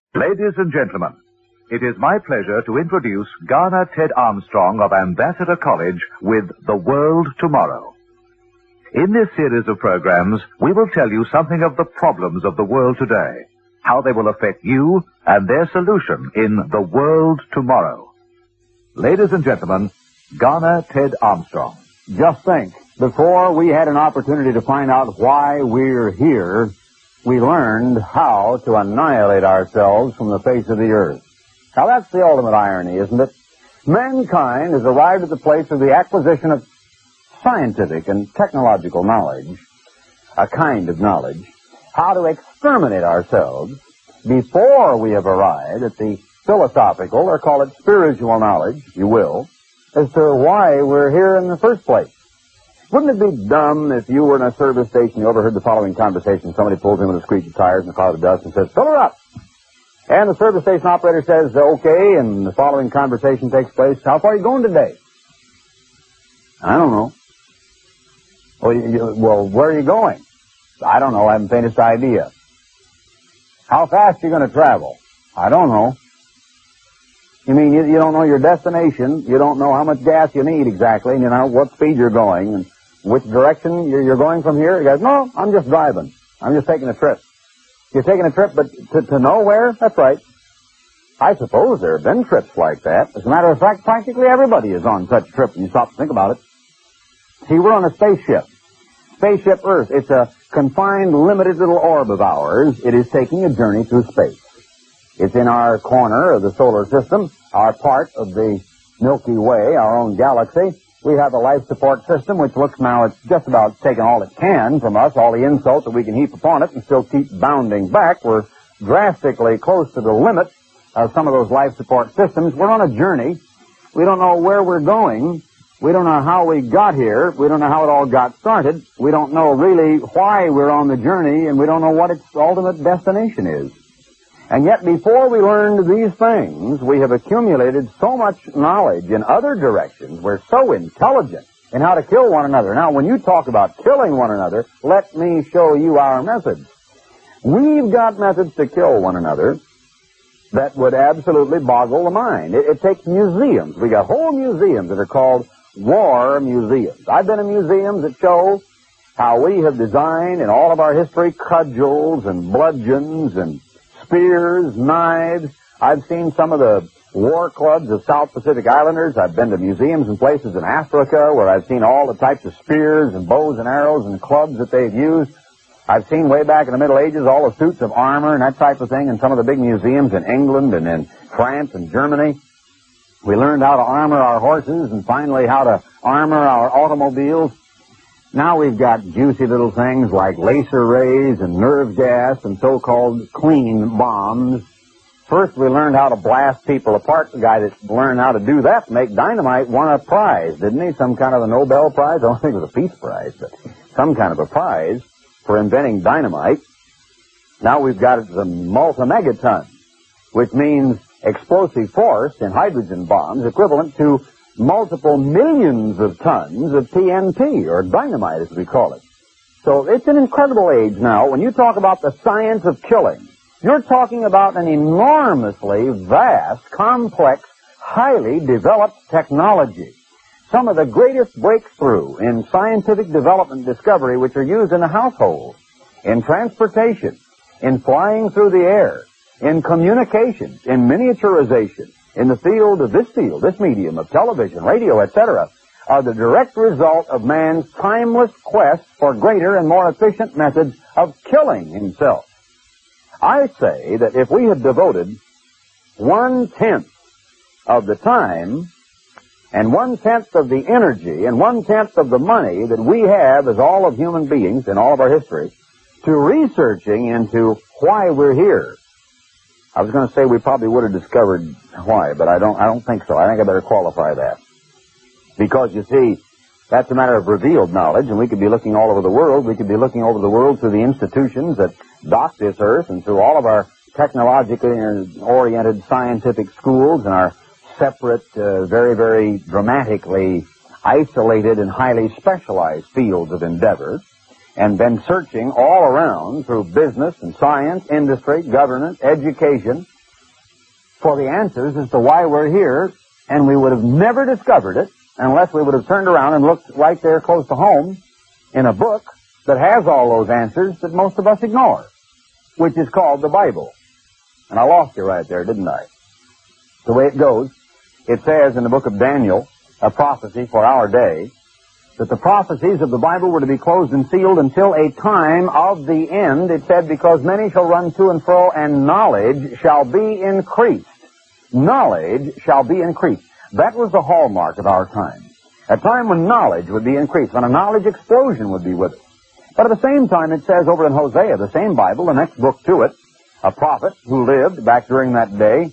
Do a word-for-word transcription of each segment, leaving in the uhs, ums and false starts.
Ladies and gentlemen, it is my pleasure to introduce Garner Ted Armstrong of Ambassador College with The World Tomorrow. In this series of programs, we will tell you something of the problems of the world today, how they will affect you, and their solution in The World Tomorrow. Ladies and gentlemen, Garner Ted Armstrong. Just think, before we had an opportunity to find out why we're here, we learned how to annihilate ourselves from the face of the earth. Now that's the ultimate irony, isn't it? Mankind has arrived at the place of the acquisition of scientific and technological knowledge, a kind of knowledge, how to exterminate ourselves before we have arrived at the philosophical, or call it spiritual knowledge, if you will, as to why we're here in the first place. Wouldn't it be dumb if you were in a service station, you overheard the following conversation, somebody pulls in with a screechy tires and a cloud of dust and says, "Fill her up." And the service station operator says, "Okay," and the following conversation takes place, "How far are you going today?" "I don't know." Well, you, you, well, where are you going?" "I don't know, I haven't the faintest idea." "How fast are you going to travel?" "I don't know." You mean you, you don't know your destination, you don't know how much gas you need exactly, and you know what speed you're going, and which direction you're, you're going from here? He goes, "No, I'm just driving. I'm just taking a trip." "You're taking a trip, but to, to nowhere?" "That's right." I suppose there have been trips like that. As a matter of fact, practically everybody is on such a trip when you stop to think about it. See, we're on a spaceship. Spaceship Earth. It's a confined, limited little orb of ours. It is taking a journey through space. It's in our corner of the solar system, our part of the Milky Way, our own galaxy. We have a life support system, which looks now it's just about taken all it can from us, all the insult that we can heap upon it, and still keep bounding back. We're drastically close to the limit of some of those life support systems. We're on a journey. We don't know where we're going. We don't know how we got here. We don't know how it all got started. We don't know really why we're on the journey, and we don't know what its ultimate destination is. And yet, before we learned these things, we have accumulated so much knowledge in other directions. We're so intelligent in how to kill one another. Now, when you talk about killing one another, let me show you our methods. We've got methods to kill one another that would absolutely boggle the mind. It, it takes museums. We got whole museums that are called war museums. I've been in museums that show how we have designed in all of our history cudgels and bludgeons and spears, knives. I've seen some of the war clubs of South Pacific Islanders. I've been to museums and places in Africa where I've seen all the types of spears and bows and arrows and clubs that they've used. I've seen way back in the Middle Ages all the suits of armor and that type of thing in some of the big museums in England and in France and Germany. We learned how to armor our horses and finally how to armor our automobiles. Now we've got juicy little things like laser rays and nerve gas and so-called clean bombs. First we learned how to blast people apart. The guy that learned how to do that, make dynamite, won a prize, didn't he? Some kind of a Nobel Prize? I don't think it was a Peace Prize, but some kind of a prize for inventing dynamite. Now we've got the multi-megaton, which means explosive force in hydrogen bombs equivalent to multiple millions of tons of T N T, or dynamite as we call it. So it's an incredible age now. When you talk about the science of killing, you're talking about an enormously vast, complex, highly developed technology. Some of the greatest breakthrough in scientific development and discovery which are used in the household, in transportation, in flying through the air, in communications, in miniaturization, in the field of this field, this medium of television, radio, et cetera, are the direct result of man's timeless quest for greater and more efficient methods of killing himself. I say that if we had devoted one-tenth of the time and one-tenth of the energy and one-tenth of the money that we have as all of human beings in all of our history to researching into why we're here, I was going to say we probably would have discovered why, but I don't I don't think so. I think I better qualify that. Because, you see, that's a matter of revealed knowledge, and we could be looking all over the world. We could be looking over the world through the institutions that dot this earth and through all of our technologically oriented scientific schools and our separate, uh, very, very dramatically isolated and highly specialized fields of endeavor, and been searching all around through business and science, industry, government, education, for the answers as to why we're here, and we would have never discovered it unless we would have turned around and looked right there close to home in a book that has all those answers that most of us ignore, which is called the Bible. And I lost you right there, didn't I? The way it goes, it says in the book of Daniel, a prophecy for our day, that the prophecies of the Bible were to be closed and sealed until a time of the end. It said, because many shall run to and fro, and knowledge shall be increased. Knowledge shall be increased. That was the hallmark of our time. A time when knowledge would be increased, when a knowledge explosion would be with us. But at the same time, it says over in Hosea, the same Bible, the next book to it, a prophet who lived back during that day,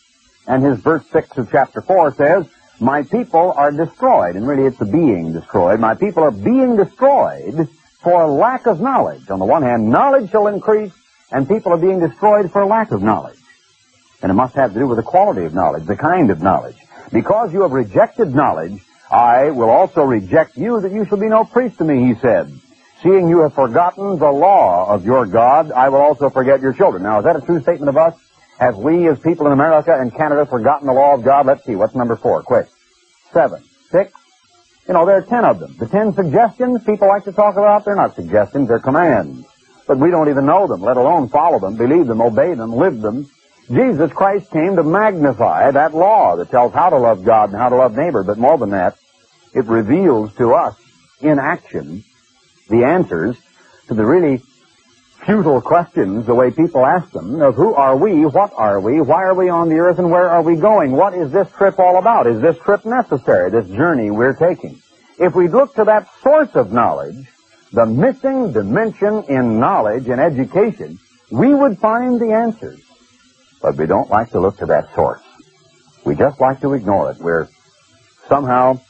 and his verse six of chapter four says, my people are destroyed, and really it's the being destroyed. My people are being destroyed for lack of knowledge. On the one hand, knowledge shall increase, and people are being destroyed for lack of knowledge. And it must have to do with the quality of knowledge, the kind of knowledge. Because you have rejected knowledge, I will also reject you, that you shall be no priest to me, he said. Seeing you have forgotten the law of your God, I will also forget your children. Now, is that a true statement of us? Have we, as people in America and Canada, forgotten the law of God? Let's see. What's number four? Quick. Seven. Six. You know, there are ten of them. The ten suggestions people like to talk about, they're not suggestions, they're commands. But we don't even know them, let alone follow them, believe them, obey them, live them. Jesus Christ came to magnify that law that tells how to love God and how to love neighbor. But more than that, it reveals to us in action the answers to the really futile questions, the way people ask them, of who are we, what are we, why are we on the earth, and where are we going? What is this trip all about? Is this trip necessary, this journey we're taking? If we look to that source of knowledge, the missing dimension in knowledge and education, we would find the answers. But we don't like to look to that source. We just like to ignore it. We're somehow,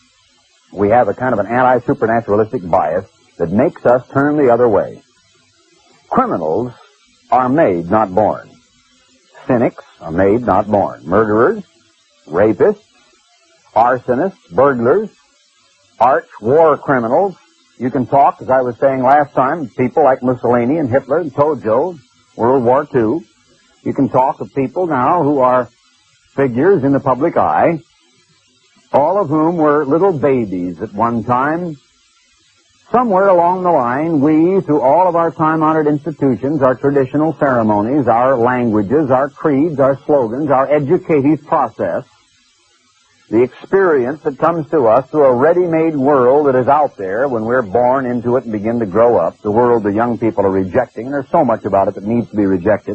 we have a kind of an anti-supernaturalistic bias that makes us turn the other way. Criminals are made, not born. Cynics are made, not born. Murderers, rapists, arsonists, burglars, arch war criminals. You can talk, as I was saying last time, people like Mussolini and Hitler and Tojo, World War Two. You can talk of people now who are figures in the public eye, all of whom were little babies at one time. Somewhere along the line, we, through all of our time-honored institutions, our traditional ceremonies, our languages, our creeds, our slogans, our educative process, the experience that comes to us through a ready-made world that is out there when we're born into it and begin to grow up, the world the young people are rejecting, and there's so much about it that needs to be rejected.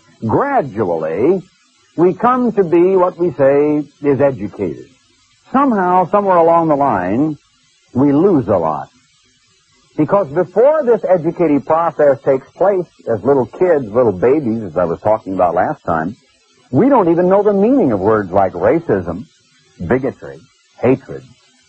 Gradually, we come to be what we say is educated. Somehow, somewhere along the line, we lose a lot. Because before this educative process takes place, as little kids, little babies, as I was talking about last time, we don't even know the meaning of words like racism, bigotry, hatred.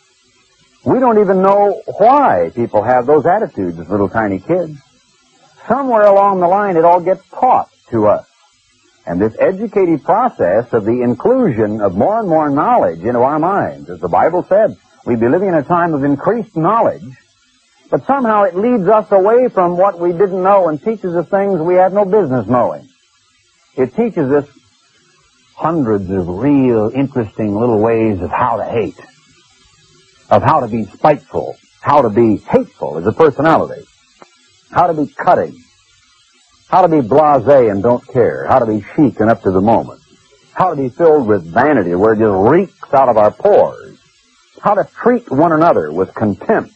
We don't even know why people have those attitudes as little tiny kids. Somewhere along the line, it all gets taught to us. And this educative process of the inclusion of more and more knowledge into our minds, as the Bible said, we'd be living in a time of increased knowledge, but somehow it leads us away from what we didn't know and teaches us things we had no business knowing. It teaches us hundreds of real interesting little ways of how to hate, of how to be spiteful, how to be hateful as a personality, how to be cutting, how to be blasé and don't care, how to be chic and up to the moment, how to be filled with vanity where it just reeks out of our pores, how to treat one another with contempt,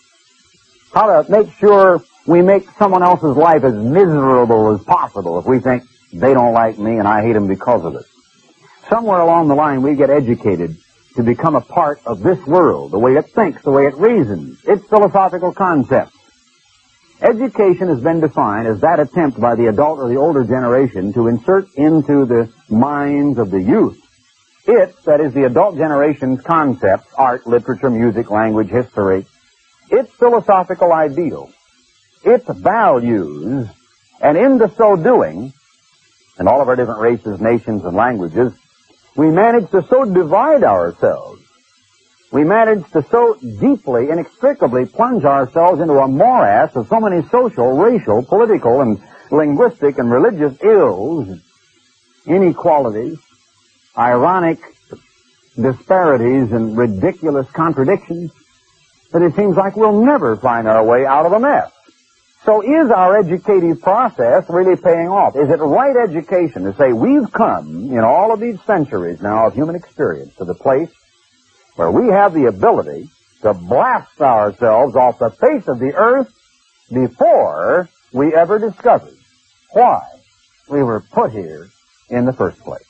how to make sure we make someone else's life as miserable as possible if we think they don't like me and I hate them because of it. Somewhere along the line we get educated to become a part of this world, the way it thinks, the way it reasons, its philosophical concepts. Education has been defined as that attempt by the adult or the older generation to insert into the minds of the youth its, that is the adult generation's concepts, art, literature, music, language, history, its philosophical ideals, its values, and in the so doing, in all of our different races, nations, and languages, we manage to so divide ourselves, we manage to so deeply, inextricably plunge ourselves into a morass of so many social, racial, political, and linguistic and religious ills, inequalities, ironic disparities and ridiculous contradictions that it seems like we'll never find our way out of a mess. So is our educative process really paying off? Is it right education to say we've come in all of these centuries now of human experience to the place where we have the ability to blast ourselves off the face of the earth before we ever discovered why we were put here in the first place?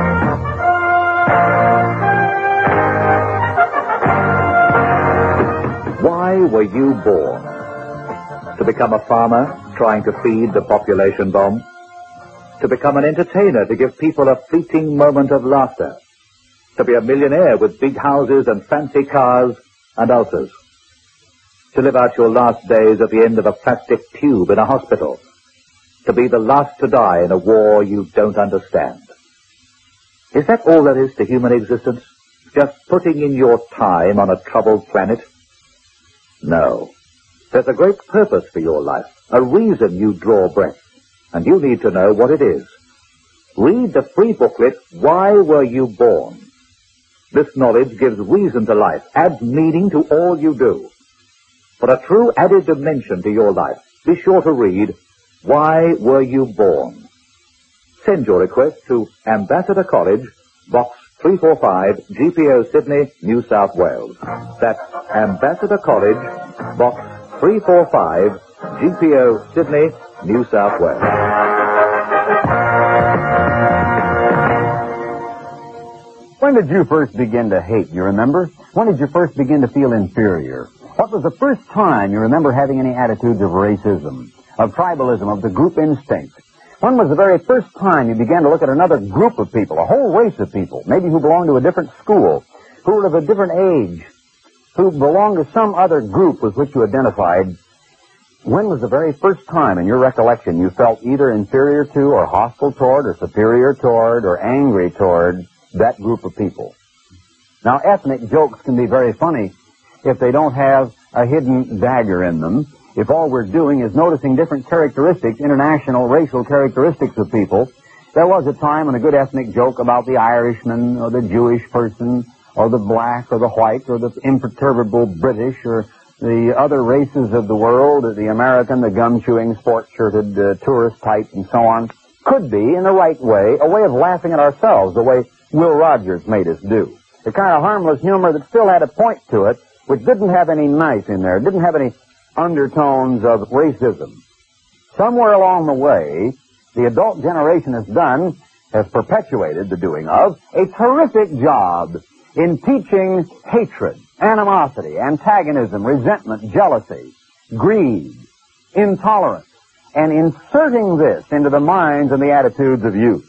Why were you born? To become a farmer trying to feed the population bomb? To become an entertainer to give people a fleeting moment of laughter? To be a millionaire with big houses and fancy cars and ulcers? To live out your last days at the end of a plastic tube in a hospital? To be the last to die in a war you don't understand? Is that all there is to human existence? Just putting in your time on a troubled planet? No. There's a great purpose for your life, a reason you draw breath, and you need to know what it is. Read the free booklet, Why Were You Born? This knowledge gives reason to life, adds meaning to all you do. For a true added dimension to your life, be sure to read, Why Were You Born? Send your request to Ambassador College, Box three forty-five, G P O Sydney, New South Wales. That's Ambassador College, Box three forty-five, G P O Sydney, New South Wales. When did you first begin to hate, you remember? When did you first begin to feel inferior? What was the first time you remember having any attitudes of racism, of tribalism, of the group instinct? When was the very first time you began to look at another group of people, a whole race of people, maybe who belonged to a different school, who were of a different age, who belonged to some other group with which you identified? When was the very first time in your recollection you felt either inferior to or hostile toward or superior toward or angry toward that group of people? Now, ethnic jokes can be very funny if they don't have a hidden dagger in them. If all we're doing is noticing different characteristics, international racial characteristics of people. There was a time when a good ethnic joke about the Irishman or the Jewish person or the black or the white or the imperturbable British or the other races of the world, the American, the gum-chewing, sport-shirted uh, tourist type and so on, could be, in the right way, a way of laughing at ourselves, the way Will Rogers made us do. The kind of harmless humor that still had a point to it, which didn't have any nice in there, didn't have any undertones of racism. Somewhere along the way, the adult generation has done, has perpetuated the doing of, a terrific job in teaching hatred, animosity, antagonism, resentment, jealousy, greed, intolerance, and inserting this into the minds and the attitudes of youth.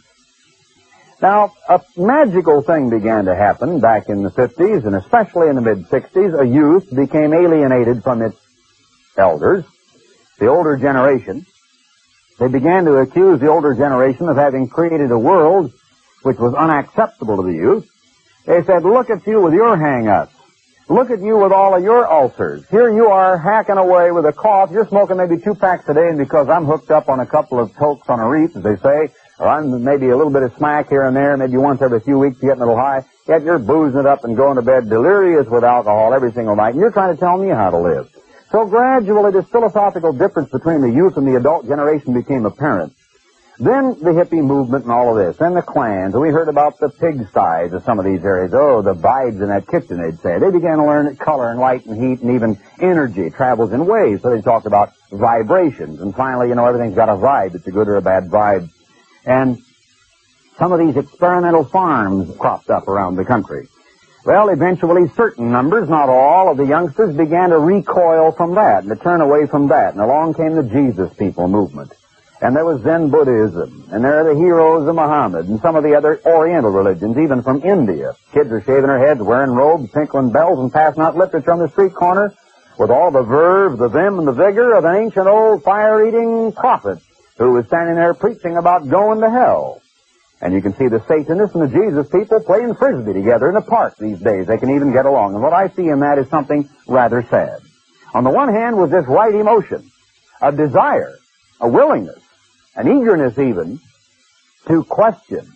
Now, a magical thing began to happen back in the fifties, and especially in the mid-sixties. A youth became alienated from its elders, the older generation. They began to accuse the older generation of having created a world which was unacceptable to the youth. They said, look at you with your hang-ups. Look at you with all of your ulcers. Here you are hacking away with a cough. You're smoking maybe two packs a day, and because I'm hooked up on a couple of tokes on a reef, as they say, or I'm maybe a little bit of smack here and there, maybe once every few weeks you get a little high, yet you're boozing it up and going to bed delirious with alcohol every single night, and you're trying to tell me how to live. So gradually this philosophical difference between the youth and the adult generation became apparent. Then the hippie movement and all of this, then the clans, and we heard about the pigsties of some of these areas. Oh, the vibes in that kitchen, they'd say. They began to learn that color and light and heat and even energy travels in waves, so they talked about vibrations. And finally, you know, everything's got a vibe. It's a good or a bad vibe. And some of these experimental farms cropped up around the country. Well, eventually certain numbers, not all, of the youngsters began to recoil from that and to turn away from that. And along came the Jesus People movement. And there was Zen Buddhism, and there are the heroes of Muhammad, and some of the other Oriental religions, even from India. Kids are shaving their heads, wearing robes, tinkling bells, and passing out literature on the street corner with all the verve, the vim, and the vigor of an ancient old fire-eating prophet who was standing there preaching about going to hell. And you can see the Satanists and the Jesus People playing frisbee together in a park these days. They can even get along. And what I see in that is something rather sad. On the one hand was this right emotion, a desire, a willingness, an eagerness even, to question,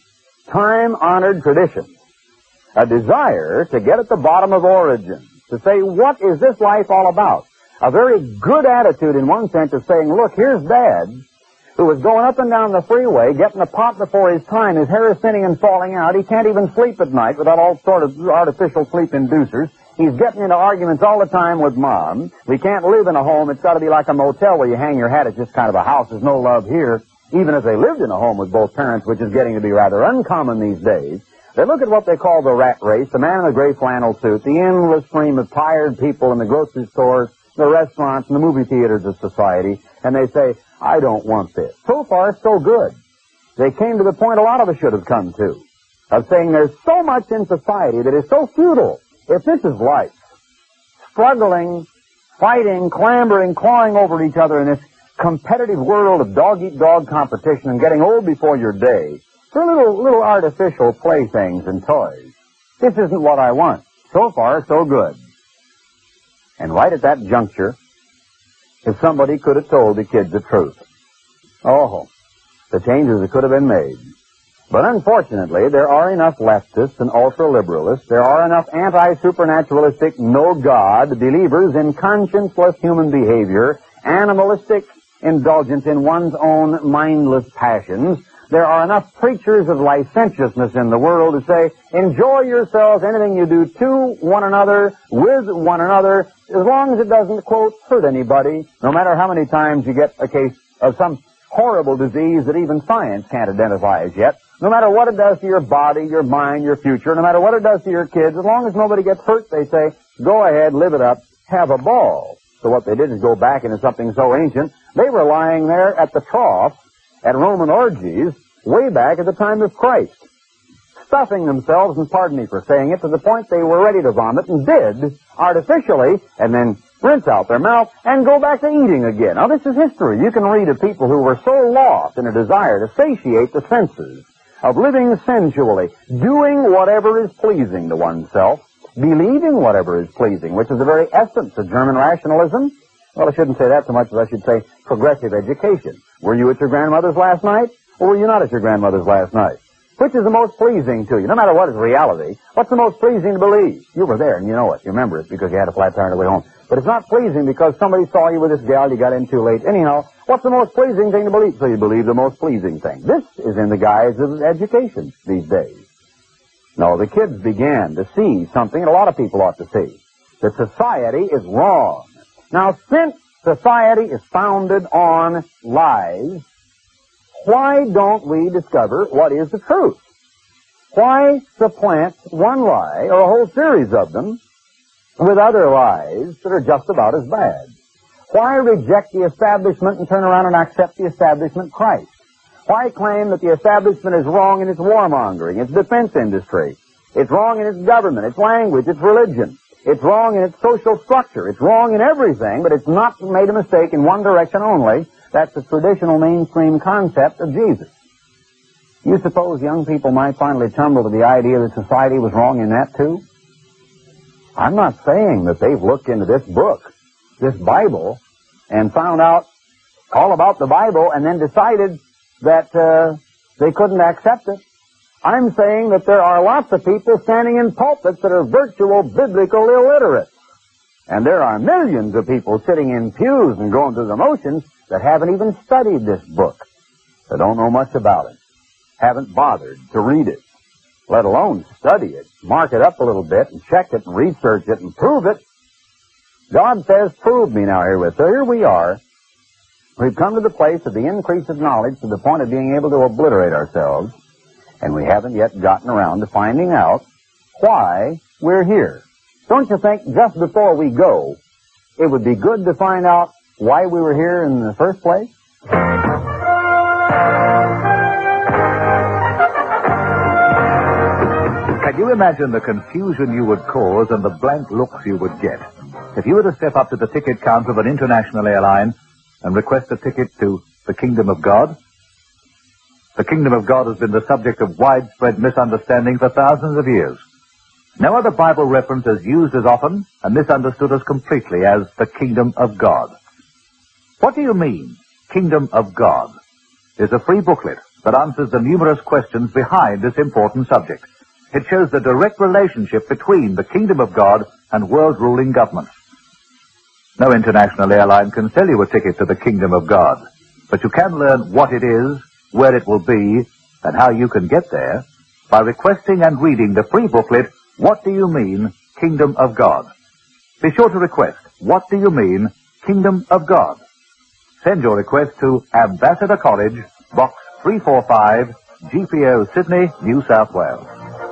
time-honored traditions, a desire to get at the bottom of origin, to say, what is this life all about? A very good attitude in one sense of saying, look, here's Dad, who was going up and down the freeway, getting a pot before his time. His hair is thinning and falling out. He can't even sleep at night without all sort of artificial sleep inducers. He's getting into arguments all the time with Mom. We can't live in a home. It's got to be like a motel where you hang your hat. It's just kind of a house. There's no love here. Even if they lived in a home with both parents, which is getting to be rather uncommon these days, they look at what they call the rat race, the man in the gray flannel suit, the endless stream of tired people in the grocery stores, the restaurants, and the movie theaters of society, and they say, I don't want this. So far, so good. They came to the point a lot of us should have come to, of saying there's so much in society that is so futile. If this is life, struggling, fighting, clambering, clawing over each other in this competitive world of dog-eat-dog competition and getting old before your day for little, little artificial playthings and toys, this isn't what I want. So far, so good. And right at that juncture, if somebody could have told the kids the truth, oh, the changes that could have been made. But unfortunately, there are enough leftists and ultra-liberalists, there are enough anti-supernaturalistic, no-God believers in conscienceless human behavior, animalistic indulgence in one's own mindless passions. There are enough preachers of licentiousness in the world to say, enjoy yourselves, anything you do to one another, with one another, as long as it doesn't, quote, hurt anybody, no matter how many times you get a case of some horrible disease that even science can't identify as yet, no matter what it does to your body, your mind, your future, no matter what it does to your kids, as long as nobody gets hurt, they say, go ahead, live it up, have a ball. So what they did is go back into something so ancient, they were lying there at the trough at Roman orgies way back at the time of Christ, stuffing themselves, and pardon me for saying it, to the point they were ready to vomit, and did, artificially, and then rinse out their mouth and go back to eating again. Now, this is history. You can read of people who were so lost in a desire to satiate the senses, of living sensually, doing whatever is pleasing to oneself, believing whatever is pleasing, which is the very essence of German rationalism. Well, I shouldn't say that so much as I should say progressive education. Were you at your grandmother's last night, or were you not at your grandmother's last night? Which is the most pleasing to you? No matter what is reality, what's the most pleasing to believe? You were there and you know it. You remember it because you had a flat tire on the way home. But it's not pleasing because somebody saw you with this gal you got in too late. Anyhow, what's the most pleasing thing to believe? So you believe the most pleasing thing. This is in the guise of education these days. No, the kids began to see something that a lot of people ought to see. That society is wrong. Now, since society is founded on lies, why don't we discover what is the truth? Why supplant one lie, or a whole series of them, with other lies that are just about as bad? Why reject the establishment and turn around and accept the establishment Christ? Why claim that the establishment is wrong in its warmongering, its defense industry? It's wrong in its government, its language, its religion. It's wrong in its social structure. It's wrong in everything, but it's not made a mistake in one direction only. That's the traditional mainstream concept of Jesus. You suppose young people might finally tumble to the idea that society was wrong in that too? I'm not saying that they've looked into this book, this Bible, and found out all about the Bible and then decided that uh, they couldn't accept it. I'm saying that there are lots of people standing in pulpits that are virtual biblical illiterates. And there are millions of people sitting in pews and going through the motions that haven't even studied this book, that don't know much about it, haven't bothered to read it, let alone study it, mark it up a little bit, and check it, and research it, and prove it. God says, prove me now herewith. So here we are. We've come to the place of the increase of knowledge to the point of being able to obliterate ourselves, and we haven't yet gotten around to finding out why we're here. Don't you think just before we go, it would be good to find out why we were here in the first place? Can you imagine the confusion you would cause and the blank looks you would get if you were to step up to the ticket counter of an international airline and request a ticket to the Kingdom of God? The Kingdom of God has been the subject of widespread misunderstanding for thousands of years. No other Bible reference is used as often and misunderstood as completely as the Kingdom of God. What do you mean, Kingdom of God? Is a free booklet that answers the numerous questions behind this important subject. It shows the direct relationship between the kingdom of God and world-ruling governments. No international airline can sell you a ticket to the kingdom of God, but you can learn what it is, where it will be, and how you can get there by requesting and reading the free booklet, What Do You Mean, Kingdom of God? Be sure to request, What Do You Mean, Kingdom of God? Send your request to Ambassador College, Box three forty-five, G P O, Sydney, New South Wales.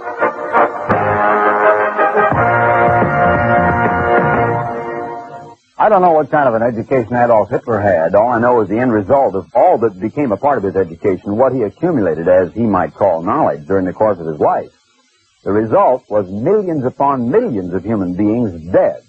I don't know what kind of an education Adolf Hitler had. All I know is the end result of all that became a part of his education, what he accumulated as he might call knowledge during the course of his life. The result was millions upon millions of human beings dead.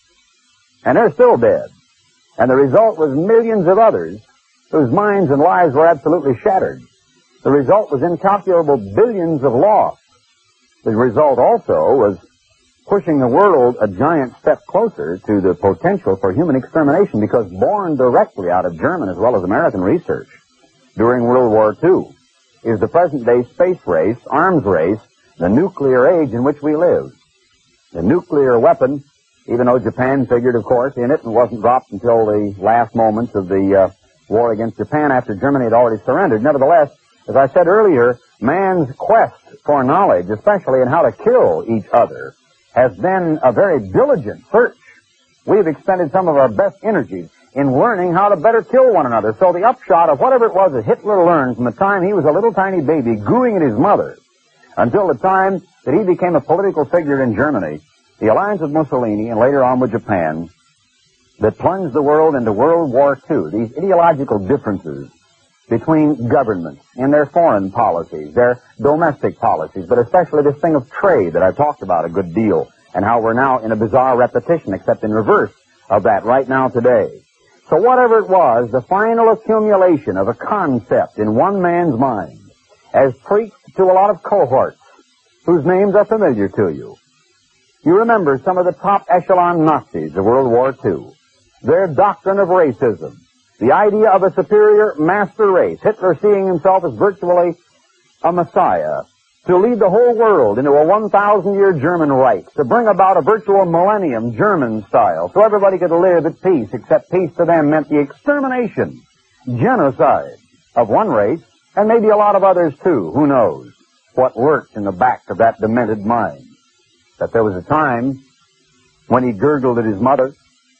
And they're still dead. And the result was millions of others whose minds and lives were absolutely shattered. The result was incalculable billions of loss. The result also was pushing the world a giant step closer to the potential for human extermination, because born directly out of German as well as American research during World War Two is the present-day space race, arms race, the nuclear age in which we live. The nuclear weapon, even though Japan figured, of course, in it and wasn't dropped until the last moments of the uh, war against Japan after Germany had already surrendered. Nevertheless, as I said earlier, man's quest for knowledge, especially in how to kill each other, has been a very diligent search. We've expended some of our best energies in learning how to better kill one another. So the upshot of whatever it was that Hitler learned from the time he was a little tiny baby gooing at his mother until the time that he became a political figure in Germany, the alliance with Mussolini and later on with Japan, that plunged the world into World War Two, these ideological differences between governments in their foreign policies, their domestic policies, but especially this thing of trade that I've talked about a good deal, and how we're now in a bizarre repetition, except in reverse of that right now today. So whatever it was, the final accumulation of a concept in one man's mind, as preached to a lot of cohorts whose names are familiar to you. You remember some of the top echelon Nazis of World War Two, their doctrine of racism, the idea of a superior master race, Hitler seeing himself as virtually a messiah, to lead the whole world into a one thousand year German Reich, to bring about a virtual millennium German style, so everybody could live at peace, except peace to them meant the extermination, genocide of one race, and maybe a lot of others too. Who knows what lurked in the back of that demented mind? That there was a time when he gurgled at his mother,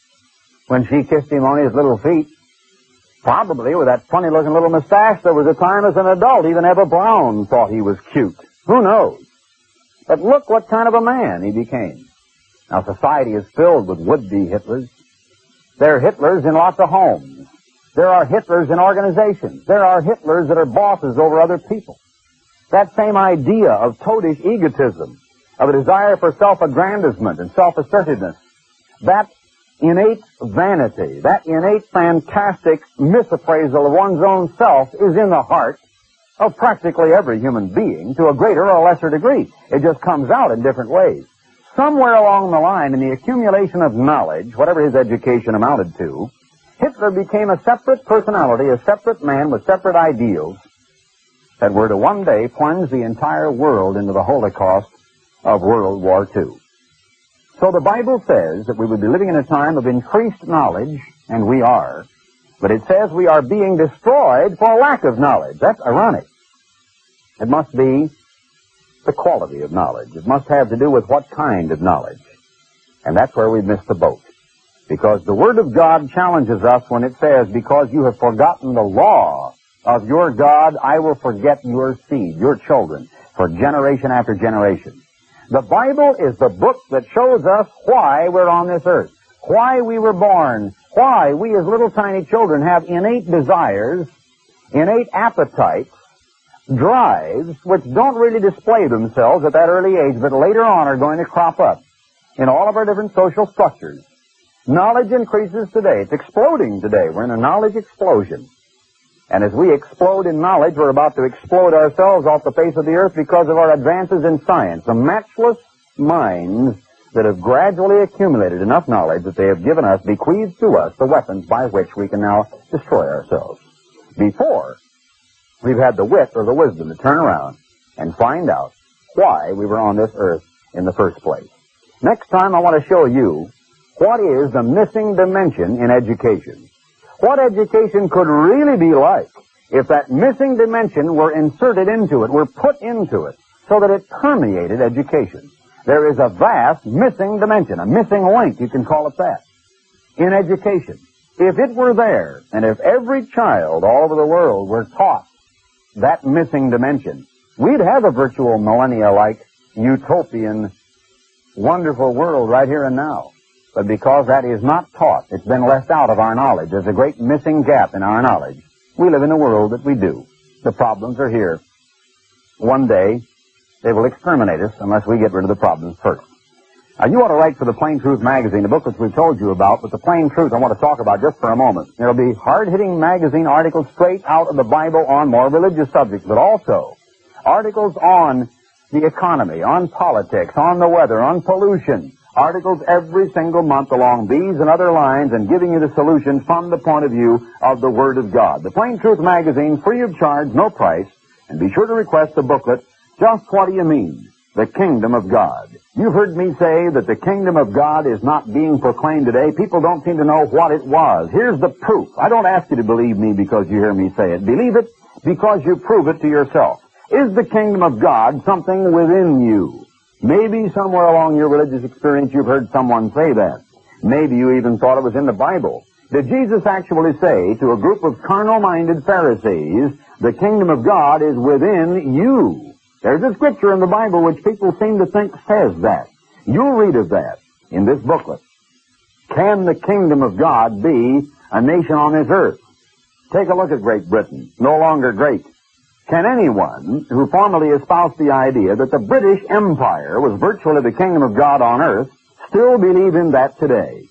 when she kissed him on his little feet. Probably with that funny-looking little mustache, there was a time as an adult even Eva Braun thought he was cute. Who knows? But look what kind of a man he became. Now, society is filled with would-be Hitlers. There are Hitlers in lots of homes. There are Hitlers in organizations. There are Hitlers that are bosses over other people. That same idea of toadish egotism, of a desire for self-aggrandizement and self-assertiveness, that innate vanity, that innate fantastic misappraisal of one's own self is in the heart of practically every human being to a greater or lesser degree. It just comes out in different ways. Somewhere along the line in the accumulation of knowledge, whatever his education amounted to, Hitler became a separate personality, a separate man with separate ideals that were to one day plunge the entire world into the Holocaust of World War Two. So the Bible says that we would be living in a time of increased knowledge, and we are, but it says we are being destroyed for lack of knowledge. That's ironic. It must be the quality of knowledge. It must have to do with what kind of knowledge. And that's where we missed the boat. Because the Word of God challenges us when it says, because you have forgotten the law of your God, I will forget your seed, your children, for generation after generation. The Bible is the book that shows us why we're on this earth, why we were born, why we as little tiny children have innate desires, innate appetites, drives, which don't really display themselves at that early age, but later on are going to crop up in all of our different social structures. Knowledge increases today. It's exploding today. We're in a knowledge explosion. And as we explode in knowledge, we're about to explode ourselves off the face of the earth because of our advances in science. The matchless minds that have gradually accumulated enough knowledge that they have given us, bequeathed to us, the weapons by which we can now destroy ourselves. Before, we've had the wit or the wisdom to turn around and find out why we were on this earth in the first place. Next time, I want to show you what is the missing dimension in education. What education could really be like if that missing dimension were inserted into it, were put into it, so that it permeated education. There is a vast missing dimension, a missing link, you can call it that, in education. If it were there, and if every child all over the world were taught that missing dimension, we'd have a virtual millennia-like, utopian, wonderful world right here and now. But because that is not taught, it's been left out of our knowledge. There's a great missing gap in our knowledge. We live in a world that we do. The problems are here. One day, they will exterminate us unless we get rid of the problems first. Now, you ought to write for the Plain Truth magazine, the book which we've told you about, but the Plain Truth I want to talk about just for a moment. There'll be hard-hitting magazine articles straight out of the Bible on more religious subjects, but also articles on the economy, on politics, on the weather, on pollution. Articles every single month along these and other lines and giving you the solution from the point of view of the Word of God. The Plain Truth magazine, free of charge, no price, and be sure to request the booklet, Just What Do You Mean? The Kingdom of God. You've heard me say that the Kingdom of God is not being proclaimed today. People don't seem to know what it was. Here's the proof. I don't ask you to believe me because you hear me say it. Believe it because you prove it to yourself. Is the Kingdom of God something within you? Maybe somewhere along your religious experience you've heard someone say that. Maybe you even thought it was in the Bible. Did Jesus actually say to a group of carnal-minded Pharisees, the kingdom of God is within you? There's a scripture in the Bible which people seem to think says that. You'll read of that in this booklet. Can the kingdom of God be a nation on this earth? Take a look at Great Britain. No longer great. Can anyone who formerly espoused the idea that the British Empire was virtually the kingdom of God on earth still believe in that today?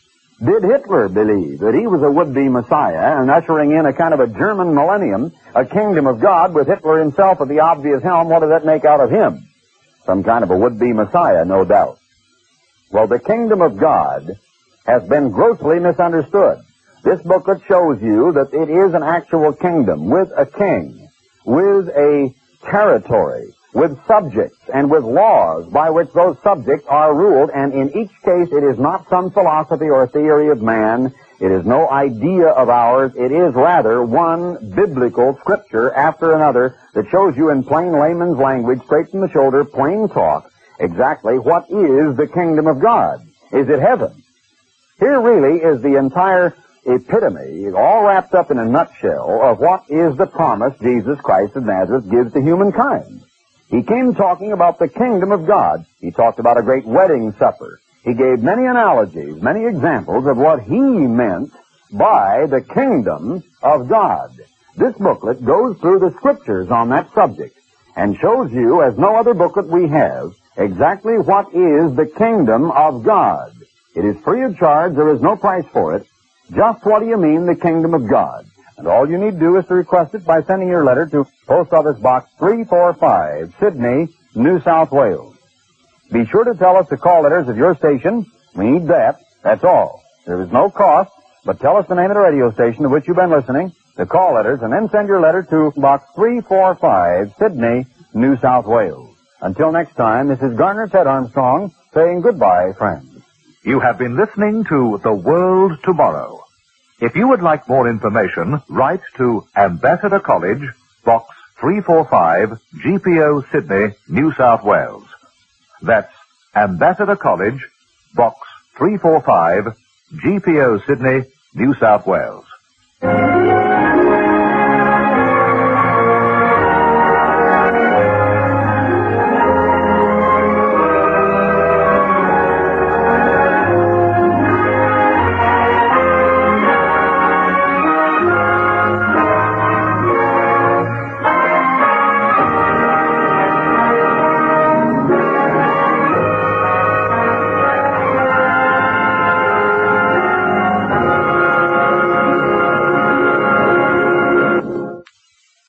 Did Hitler believe that he was a would-be Messiah and ushering in a kind of a German millennium, a kingdom of God with Hitler himself at the obvious helm? What does that make out of him? Some kind of a would-be Messiah, no doubt. Well, the kingdom of God has been grossly misunderstood. This booklet shows you that it is an actual kingdom with a king, with a territory, with subjects, and with laws by which those subjects are ruled, and in each case it is not some philosophy or theory of man, it is no idea of ours, it is rather one biblical scripture after another that shows you in plain layman's language, straight from the shoulder, plain talk, exactly what is the kingdom of God. Is it heaven? Here really is the entire epitome, all wrapped up in a nutshell, of what is the promise Jesus Christ of Nazareth gives to humankind. He came talking about the kingdom of God. He talked about a great wedding supper. He gave many analogies, many examples of what he meant by the kingdom of God. This booklet goes through the scriptures on that subject and shows you, as no other booklet we have, exactly what is the kingdom of God. It is free of charge. There is no price for it. Just what do you mean, the kingdom of God? And all you need to do is to request it by sending your letter to Post Office Box three forty-five, Sydney, New South Wales. Be sure to tell us the call letters of your station. We need that. That's all. There is no cost, but tell us the name of the radio station to which you've been listening, the call letters, and then send your letter to Box three forty-five, Sydney, New South Wales. Until next time, this is Garner Ted Armstrong saying goodbye, friends. You have been listening to The World Tomorrow. If you would like more information, write to Ambassador College, Box three forty-five, G P O, Sydney, New South Wales. That's Ambassador College, Box three forty-five, G P O, Sydney, New South Wales.